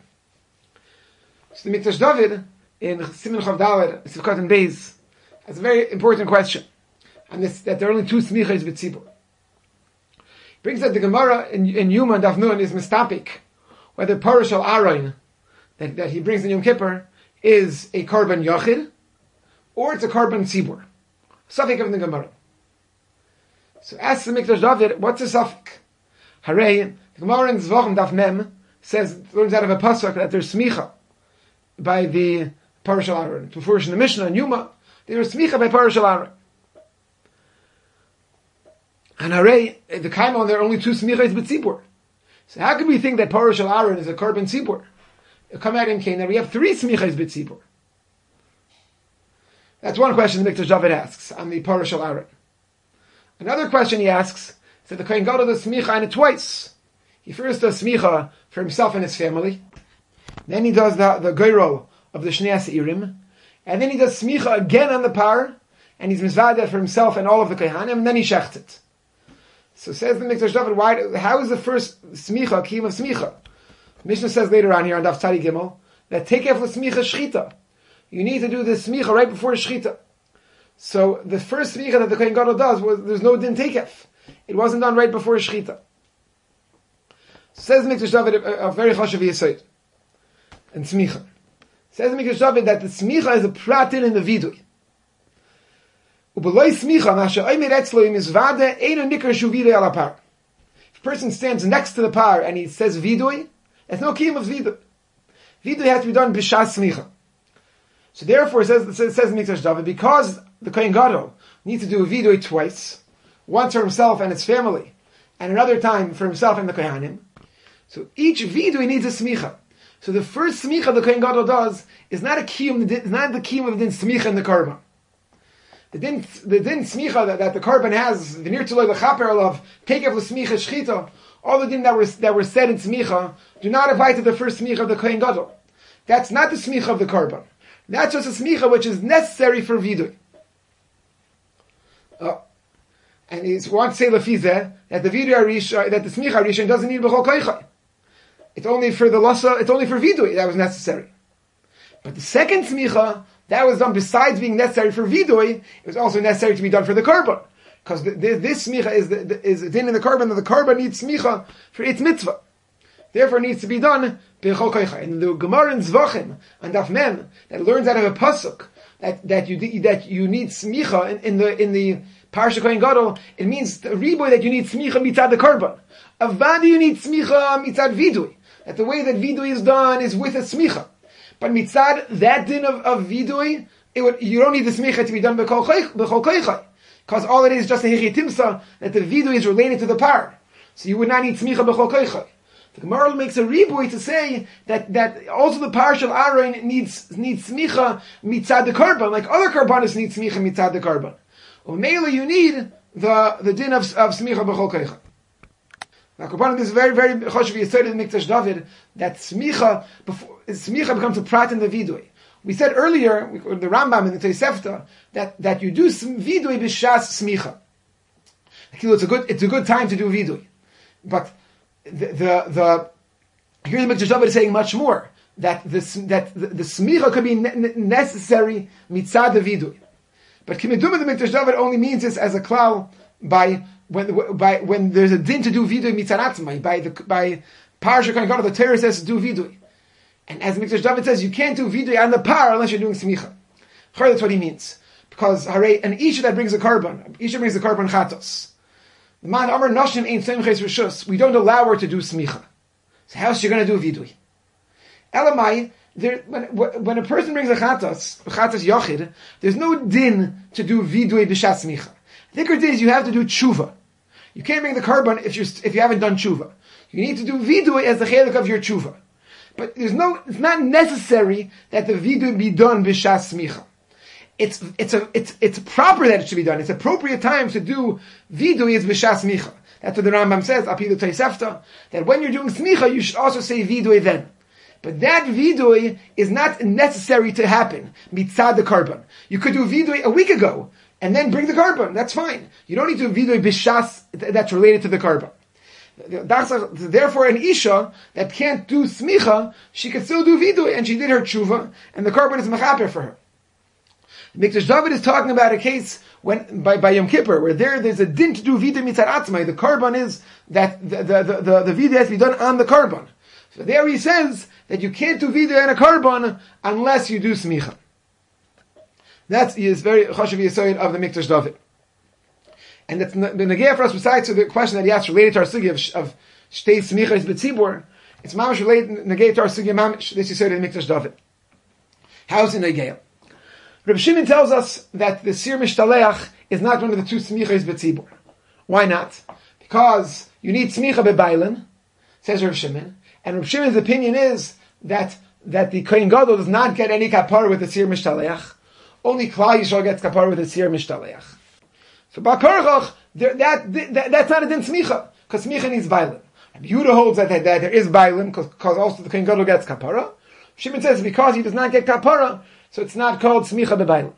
So the Mikdash David in Siman Chav Dalet, Sivkat and Beis, has a very important question, and this that there are only two smichas b'tzibur. Brings that the Gemara in, in Yuma and Daf Nun is mistapik whether Parush al Aron that, that he brings in Yom Kippur is a karban yachid or it's a karban tzibur. Safik of the Gemara. So ask the Mikdash David, what's the safik? Hooray! The Gemara in Zvachim Daf Mem says learns out of a pasuk that there's smicha by the Parush al Aron. To Furish in the Mishnah and Yuma, there was smicha by Parush al Aron. And hooray, the Kaimon, there are only two smichas b'tzibur. So how can we think that Parush al Aron is a karban tzibur? Come out in Canaan, we have three smichas b'tzibur. That's one question the Mikdash David asks on the Parush al Aron. Another question he asks is that the Kohen Gadol does smicha on it twice. He first does smicha for himself and his family. Then he does the, the goyrol of the Shnei Seirim. And then he does smicha again on the par. And he's mizvadah for himself and all of the Kohanim. And then he shechts it. So says the Mikdash David, why, how is the first smicha, kiyum of smicha? Mishnah says later on here on Daf Tzadi Gimel, that tekef l'smicha shchita. You need to do the smicha right before shchita. So the first smicha that the Kohen Gadol does, was there's no din tekef. It wasn't done right before shchita. Says the Mikdash David, a, a very chashav yesod. And smicha. Says the Mikdash David that the smicha is a pratin in the vidui. If a person stands next to the par and he says vidui, there's no kiyum of vidui. Vidui has to be done b'shas smicha. So therefore, says says, says Mikdash David, because the Kohen Gadol needs to do a vidui twice, once for himself and his family, and another time for himself and the Kohanim. So each vidui needs a smicha. So the first smicha the Kohen Gadol does is not a kiyum, is not the kiyum of the din smicha in the korban. The din, the din smicha that, that the korban has, the nir tzuloi lechaper of take of the smicha shchita, all the din that were that were said in smicha do not apply to the first smicha of the Kohen Gadol. That's not the smicha of the korban. That's just a smicha which is necessary for vidui. Uh, and he wants to say lefizeh that the vidui arisha, that the smicha arisha doesn't need b'chol koichai. It's only for the lasa. It's only for vidui that was necessary. But the second smicha that was done besides being necessary for vidui, it was also necessary to be done for the korban, because this smicha is the, the, is a din in the korban that the korban needs smicha for its mitzvah. Therefore, it needs to be done b'chol koichai. And the Gemara in Zvachim and Daf Mem that learns out of a pasuk that that you that you need smicha in, in the in the Parsha Kohen Gadol, it means the riboy that you need smicha mitzad the korban. Avadi you need smicha mitzad vidui. That the way that vidui is done is with a smicha. But mitzad, that din of, of vidui, it would, you don't need the smicha to be done b'chol koichai. Because all it is just a hichitimsa, that the vidui is related to the par. So you would not need smicha b'chol koichai. The Gemara makes a riboy to say that, that also the parsha of Aaron needs, needs smicha mitzad the korban, like other korbanos need smicha mitzad the korban. Or mainly you need the, the din of, of smicha b'chol koichai. Now, Korban, this is very, very choshev yesod in Mikdash David, that smicha, before, smicha becomes a prat in the vidui. We said earlier, the Rambam in the Tosefta, that, that you do vidui b'shas smicha. It's a good, it's a good time to do vidui. But the, the, the here the Mikdash David is saying much more, that this, that the, the smicha could be ne- necessary mitzad the vidui. But kimidum of the Mikdash David only means this as a klal by when by when there's a din to do vidui mitzaratzmai, by the by Parsha Kohen Gadol, the Torah says to do vidui, and as Mikdash David says, you can't do vidui on the par unless you're doing smicha. That's what he means, because hare an isha that brings a korban, isha brings a korban chatos. The man Amar Nashim ain't semches rishus. We don't allow her to do smicha. So how's she going to do vidui? Elamai, there when when a person brings a chatos, chatos yachid, there's no din to do vidui b'shas smicha. The thicker din is you have to do tshuva. You can't bring the korban if you if you haven't done tshuva. You need to do vidui as the chelik of your tshuva. But there's no, it's not necessary that the vidui be done b'shas smicha. It's it's a it's it's proper that it should be done. It's appropriate times to do vidui is b'shas smicha. That's what the Rambam says. Api the Tosefta, that when you're doing smicha, you should also say vidui then. But that vidui is not necessary to happen mitzad the korban. You could do vidui a week ago and then bring the korban. That's fine. You don't need to do vidui b'shas that's related to the korban. Therefore, an isha that can't do smicha, she can still do vidui, and she did her tshuva, and the korban is mechaper for her. Mikdash David is talking about a case when by, by Yom Kippur, where there there's a din to do vidui mitzad atzmai. The korban is that the the the, the, the vidui has to be done on the korban. So there he says that you can't do vidui on a korban unless you do smicha. That is very choshev yesod of the Mikdash David. And that's the negea for us, besides to the question that he asked related to our sugi of, of shtei smichas b'tzibur, it's mamish related, negea to our sugi mamish, this yesod in Mikdash David. How's it negea? Reb Shimon tells us that the sir mishtaleach is not one of the two smichas b'tzibur. Why not? Because you need smicha b'bailin, says Reb Shimon, and Reb Shimon's opinion is that, that the Kohen Gadol does not get any kapar with the sir mishtaleach. Only Klal Yisrael gets kapar with the sir mishtaleach. So Bakarchach, that, that that's not a din smicha, because smicha needs bailin. And Yehuda holds that, that, that there is bailin, because also the Kohen Gadol gets kapara. Shimon says because he does not get kapara, so it's not called smicha bebailin.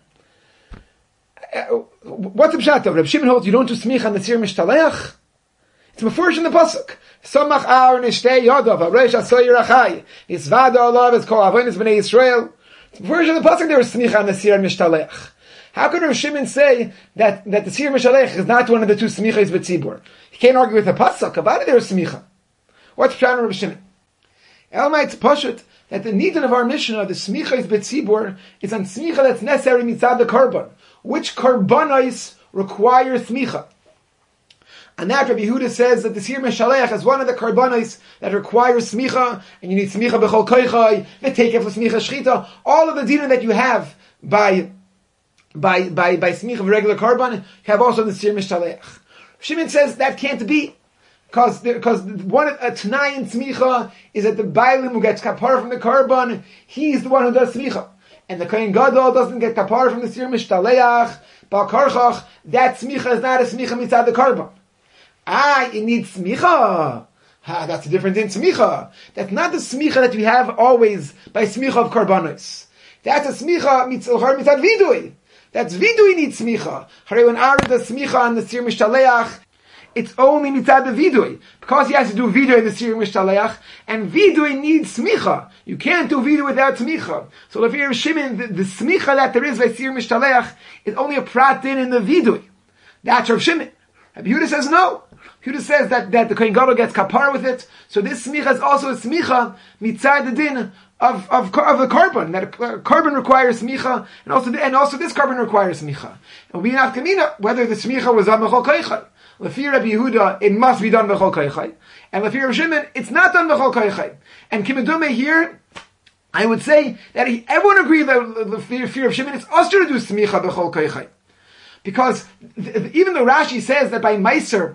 Uh, what's the pshat of Reb Shimon holds you don't do smicha on the sir mishtaleach? It's mefurish in the pasuk. Samach ar nishtei yodav hareish asoy yerachai yisvada olav is called avonis b'nei Yisrael. It's mefurish in the pasuk there is smicha on the sir mishtaleach. How could Rav Shimon say that, that the Sir Mishalech is not one of the two smichas b'tzibur? He can't argue with the pasuk about it. There is smicha. What's Pshat Rav Shimon? Elmai it's pashut that the nidan of our Mishnah, the smichas b'tzibur, is on smicha that's necessary mitzad the korban. Which korbanos require smicha? And that Rabbi Yehuda says that the Sir Mishalech is one of the korbanos that requires smicha, and you need smicha b'chol koichai, v'tekef l'smicha shchita, all of the dinim that you have by By by by smicha of regular korban, you have also the sir mishtaleach. Shimon says that can't be. Because because one a Tanai in Smicha is that the Bailim who gets kapar from the Karban, he's the one who does Smicha. And the Kohen Gadol doesn't get kapar from the Sir Mishtaleach, Bal Karchach, that Smicha is not a Smicha mitzad the Karban. Ah, you need Smicha. Ah, that's a different in Smicha. That's not the Smicha that we have always by Smicha of Karbanos. That's a Smicha mitzad Vidui. That's Vidui needs Smicha. Hare when Aaron does Smicha on the Sir Mishtaleach, it's only mitzad the vidui. Because he has to do vidui in the Sir Mishtaleach, and vidui needs smicha. You can't do vidui without smicha. So Lefir Shimon, the, the smicha that there is by Sir Mishtaleach is only a pratin in the vidui. That's Rav Shimon. Rabbi Yehuda says no. Yehuda says that, that the Kohen Gadol gets kapar with it. So this smicha is also a smicha mitzad the din of, of, of the carbon. That a carbon requires smicha, and also, and also this carbon requires smicha. And we have kamina, whether the smicha was on Mechol Koichai. Lefir Rabbi Yehuda, it must be done b'chol koichai, and Lefir Rav Shimon, it's not done b'chol koichai. And Kimedume here, I would say that he, everyone agrees that Lefir Rav Shimon, it's usher to do smicha b'chol koichai, because th- even though Rashi says that by Meiser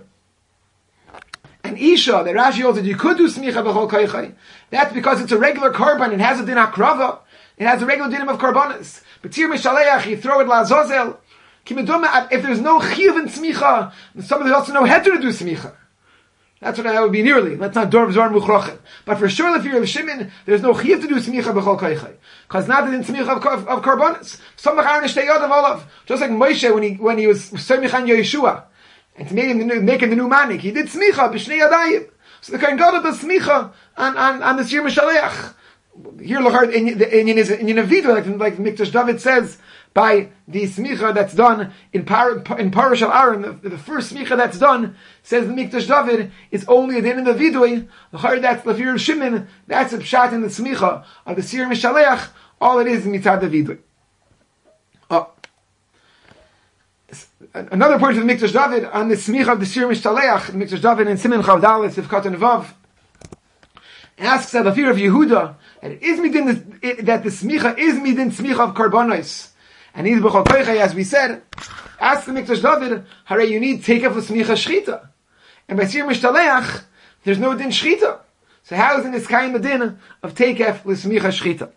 and Isha, that Rashi holds that you could do smicha b'chol koichai, that's because it's a regular korban, it has a din akrava, it has a regular din of korbanos. But Tir Mishaleach, you throw it la'azozel. If there's no chiyuv in smicha, somebody also know how to do smicha. That's what that would be nearly. That's not dorv zor muchrochen. But for sure, if you're of Shimon, there's no chiyuv to do smicha b'chol koichai, because not in smicha of, of, of karbonis. Some machar nishtei of olav, just like Moshe when he when he was semichan Yeshua, and to make him the new, making the new manik, he did smicha b'shnei yadayim. So the Kohen Gadol does smicha on on on the Sir Mishtaleach. Here, look, in in is in a video like like Mikdash David says. By the smicha that's done in Par in Parash of Aaron, the, the first smicha that's done says the Mikdash David is only a din in the vidui. The chayr that's Lefir Shimon, that's a pshat in the smicha of the Sir Mishaleach. All it is is mitzad the vidui. Oh. Another point of the Mikdash David on the smicha of the Sir Mishaleach, the Mikdash David in Siman Chav Dalet Sivkat and Vav asks that Lefir of Yehuda that it is midin that the smicha is midin smicha of karbonos. And he's b'chol koichai, as we said, ask the Mikdash David, hare you need takef l'smicha shchita. And by Sir Mishtaleach, there's no din shchita. So how is in this kind of din of takef l'smicha shchita?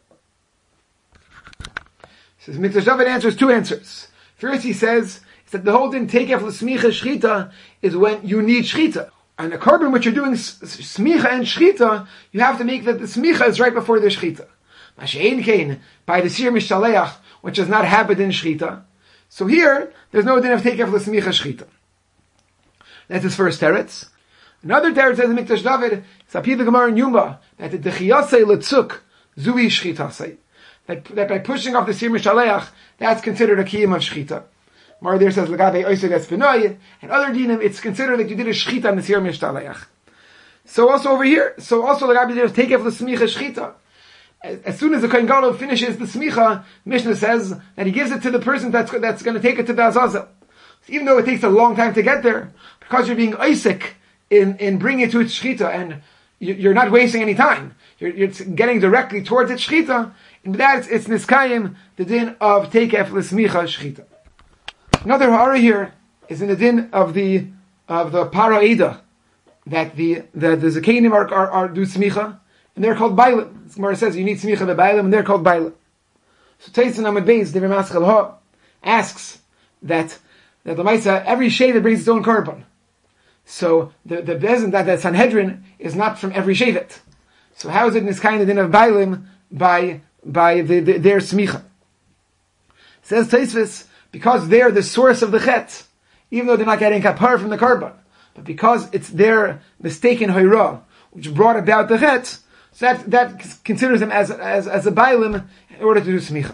So Mikdash David answers two answers. First he says, is that the whole din takef l'smicha shchita is when you need shchita. And a carbon which you're doing smicha and shchita, you have to make that the smicha is right before the shchita. Mashein kain, by the Sir Mishtaleach, which does not have a din shchita. So here, there's no din of takef l'smicha shchita. That's his first teretz. Another teretz says in Mikdash David, Sapir the Gemara in Yuma, that the dechiyasei letzuk zui shchitasei. That, that by pushing off the Sir Mishaleach, that's considered a kiyum of shchita. Mar there says, L'gavei oiseg espinoy, and other dinim, it's considered that you did a shchita on the Sir Mishaleach. So also over here, so also L'gavei there is takef l'smicha shchita. As soon as the Kohen Gadol finishes the smicha, Mishnah says that he gives it to the person that's that's going to take it to the Azazel. So even though it takes a long time to get there, because you're being Isaac in, in bringing it to its shchita, and you're not wasting any time. You're, you're getting directly towards its shchita, and that it's, it's niskayim, the din of takef l'smicha shchita. Another hara here is in the din of the of the para eda, that the the, the zakenim are, are, are do smicha, and they're called bailim. The Gemara says you need smicha b'bailim, and they're called bailim. So Teitzin Amud Beis, the Ramaschal Ha, asks that that the Maisa, every shevet brings its own korban. So the the bezin that the Sanhedrin is not from every shevet. So how is it in this kind of din of bailim by by the, the, their smicha? Says Tosfos, because they're the source of the chet, even though they're not getting kapar from the korban, but because it's their mistaken hoira which brought about the chet, so that that considers them as as as a bailim in order to do smicha.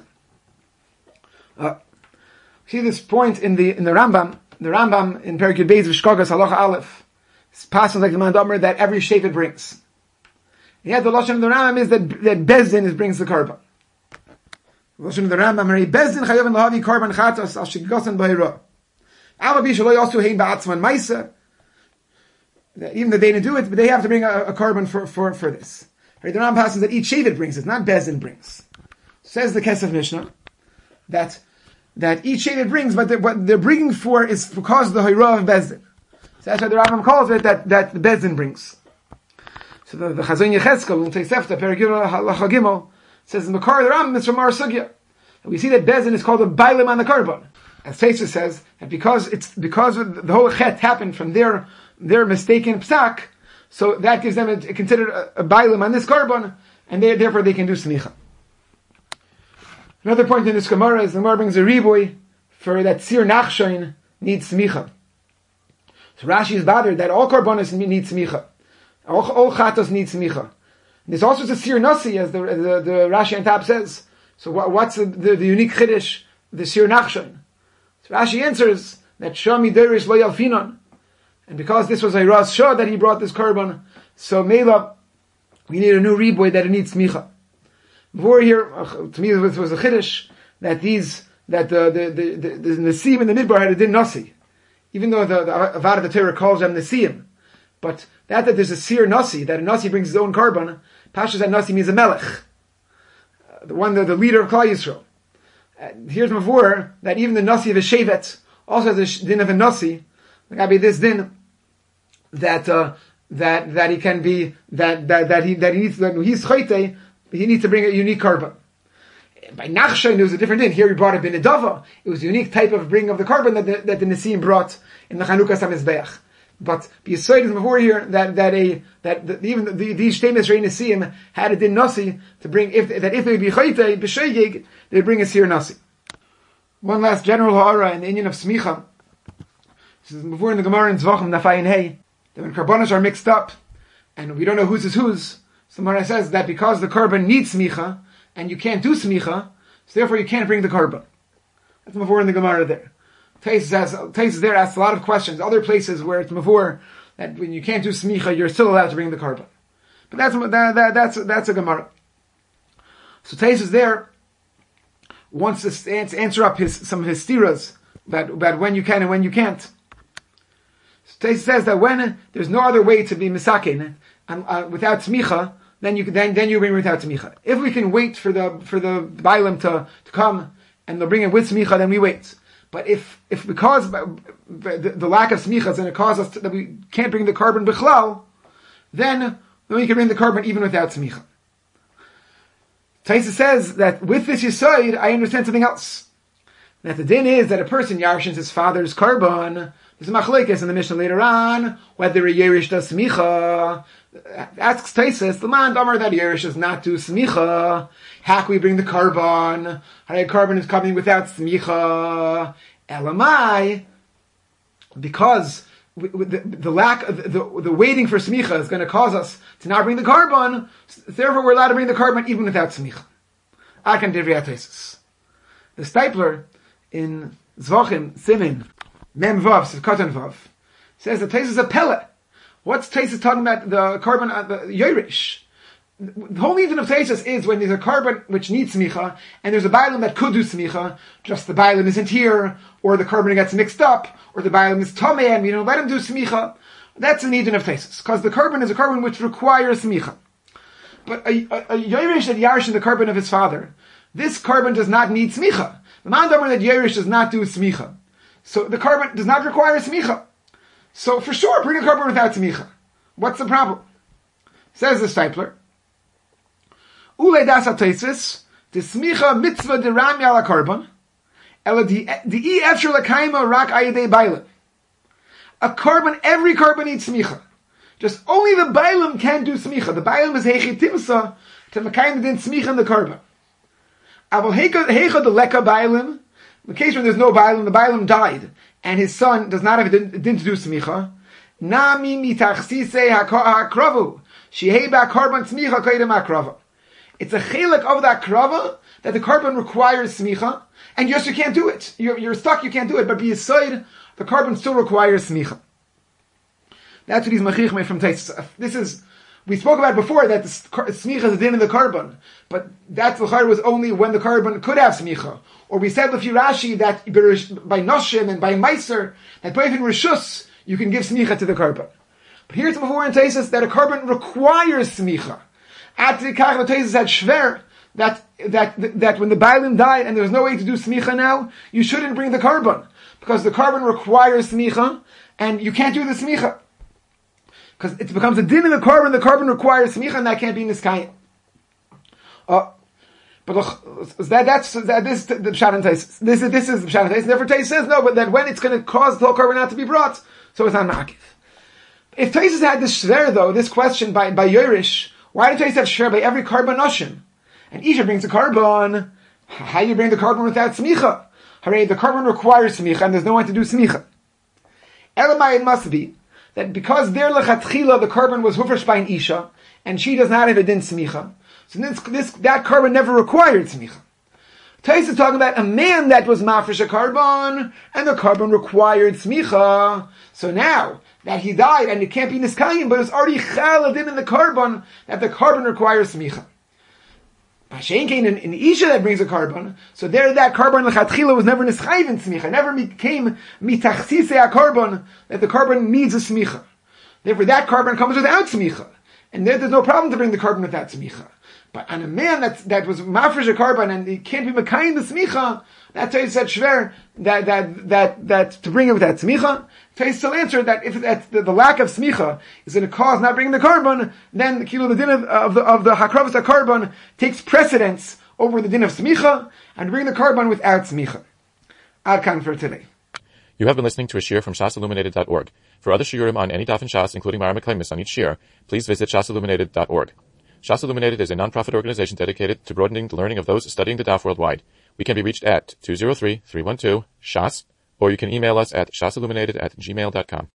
Uh, see this point in the in the Rambam, the Rambam in Perikut Beis V'Shkogas Halacha Aleph. It's passages like the Man Domer that every shevet brings. And yet the lashon of the Rambam is that that Bezdin is brings the korban. The lashon of the Rambam, Mary Bezdin Chayav and Lahavi korban chatos al shigasan b'hira. Alabi shaloi also hein ba'atzman ma'isa. Even though they didn't do it, but they have to bring a, a korban for for for this. Right? The Rambam passes that each shevet brings it, not Bezdin brings. Says the Kesef Mishnah that that each shevet brings, but what they're bringing for is because the Hoira of Bezdin. So that's why the Rambam calls it that, that the Bezdin brings. So the, the Chazon Yechezkel, in Tosefta, Perigimel, Halacha Gimel, says in the Makar, the Rambam is from our Sugya. And we see that Bezdin is called a Bailim on the Karban. As Tosefta says, that because it's, because the whole Chet happened from their, their mistaken Psak, so that gives them a, a considered a, a Bailim on this Karban, and they, therefore they can do Smicha. Another point in this Gemara is the Gemara brings a riboy for that Sir Nachshain needs Smicha. So Rashi is bothered that all Karbanos need Smicha. All, all Chatos need Smicha. There's also the Sir Nasi, as the, the, the Rashi on top says. So what, what's the, the, the unique Chiddush, the Sir Nachshain? So Rashi answers that Shami Derish Lo Yalfinon. And because this was a Ras Shah that he brought this Karban, so Mela, we need a new riboy that it needs Smicha. Before here, to me, this was a chiddush that these that the the the the, the Nesim in the Midbar had a din nasi, even though the, the Avad of the Torah calls them Nesim, but that that there's a Sir Nasi, that a Nasi brings his own Karban. Pashas that Nasi means a Melech, uh, the one the, the leader of Klal Yisrael. Uh, here's before that even the Nasi of a Shevet also has a din of a Nasi. There got to be this din that uh, that that he can be that that that he that he needs that he's chayte. He needs to bring a unique Karban. By Nachshain, it was a different thing. Here he brought a Binidava. It was a unique type of bringing of the Karban that the, that the Nesim brought in the Chanukah Samizbeach. But B'Yisrael is before here that that a that the, even the, the, these Shtemis Rei Nesim had a din Nasi to bring if that if they would be Chayte b'Sheigig, they'd bring a Sir Nasi. One last general ha'ara in the Inyan of Smicha. This is before in the Gemara in Zvachim Nafayin Hey that when Karbanos are mixed up and we don't know whose is whose. So Mara says that because the Karban needs Smicha, and you can't do Smicha, so therefore you can't bring the Karban. That's Mavur in the Gemara there. Taisus there asks a lot of questions. Other places where it's Mavur, that when you can't do Smicha, you're still allowed to bring the Karban. But that's, that, that, that's, that's a Gemara. So Taisus there wants to answer up his, some of his stiras, about, about when you can and when you can't. So Taisus says that when there's no other way to be Misakin, and, uh, without Smicha, then you then then you bring without Smicha. If we can wait for the for the Bailam to, to come and they'll bring it with Smicha, then we wait. But if if because the, the lack of Smicha is going to cause us to, that we can't bring the Karban Bichlal, then then we can bring the Karban even without Smicha. Taisa says that with this Yisoid, I understand something else. That the din is that a person yarshins his father's Karban. There's a machlekes in the Mishnah later on whether a Yerush does Smicha. Asks Taisus, the man Damar that Yerush does not do Smicha. How can we bring the Karban? How the Karban is coming without Smicha? Elamai, because the, the lack of the, the waiting for Smicha is going to cause us to not bring the Karban. Therefore, we're allowed to bring the Karban even without Smicha. Akan Divrei Taisus. The Stipler in Zvachim Simin Mem Vav, Katan Vav, says that Taisus is a Pele. What's Taisus talking about? The Karban, uh, the Yerush. The whole reason of Taisus is when there's a Karban which needs Smicha, and there's a Bailam that could do Smicha, just the Bailam isn't here, or the Karban gets mixed up, or the Bailam is Tomei, and we don't let him do Smicha. That's the need of Taisus, because the Karban is a Karban which requires Smicha. But a, a, a Yerush that Yarshin the Karban of his father, this Karban does not need Smicha. The man that Yerush does not do Smicha. So the Karban does not require Smicha. So for sure, bring a Karban without Smicha. What's the problem? Says the Stipler, Ulei das Taisus, the Smicha mitzvah de Rami ala Karban, ela di e efshar lekaima rak ayidei Bailam. A Karban, every Karban needs Smicha. Just only the Bailam can do Smicha. The Bailam is heichi timsa to mekayim din Smicha in the Karban. Aval heicha the leka Bailam. In the case where there's no Bailam, the Bailam died, and his son does not have a din to do Smicha. Nami mitachsisei hakravu. Shehei ba Karban Smicha kaidem hakrava. It's a chilek of that krava that the Karban requires Smicha, and yes, you can't do it. You're, you're stuck, you can't do it, but be aside, the Karban still requires Smicha. That's what he's machichmei from Taisus. This is, we spoke about before that the Smicha is a din in the Karban, but that was only when the Karban could have Smicha. Or we said with Rashi that by Noshim and by Meiser, that by even Rishus, you can give Smicha to the Karban. But here's before in Taisus that a Karban requires Smicha. At the Kach, the Taisus had Shver, that, that, that when the Bailim died and there's no way to do Smicha now, you shouldn't bring the Karban. Because the Karban requires Smicha, and you can't do the smicha. Because it becomes a din in the carbon, the carbon requires smicha, and that can't be niskayim. Uh, but uh, that, that's, that, this, the Pshat and Tais, this is, this is the Pshat and Tais, and therefore Tais says no, but that when it's going to cause the whole carbon not to be brought, so it's not makif. If Tais had this shver though, this question by, by Yerush, why did Tais have shver by every carbon noshim? And Isha brings a carbon, how do you bring the carbon without smicha? Hooray, the carbon requires smicha, and there's no one to do smicha. Elamai, it must be, that because their lechatchila, the carbon was hufresh by an Isha, and she does not have a din smicha, so this, this, that carbon never required smicha. Tais is talking about a man that was mafresh a carbon, and the carbon required smicha. So now, that he died, and it can't be niskayim, but it's already chaladin in the carbon, that the carbon requires smicha. Pashen came in, in Isha that brings a carbon, so there that carbon lechatchila was never nischayv in smicha, never became mitachsisei a carbon, that the carbon needs a smicha. Therefore that carbon comes without smicha, and there, there's no problem to bring the carbon without smicha. But on a man that that was mafresh a carbon and he can't be mekayim the smicha, that's why he said shver that that that that to bring it without smicha. Tais still answered that if that the, the lack of smicha is going to cause not bringing the carbon, then the kilo the din of, of the of the hakravas carbon takes precedence over the din of smicha and bring the carbon without smicha. Ad kan for today. You have been listening to a shiur from shas illuminated dot org. For other shiurim on any daf in Shas, including Mara Mekaymis on each shiur, please visit shas illuminated dot org. Shas Illuminated is a non-profit organization dedicated to broadening the learning of those studying the daf worldwide. We can be reached at two zero three, three one two, S H A S, or you can email us at shasilluminated at gmail dot com.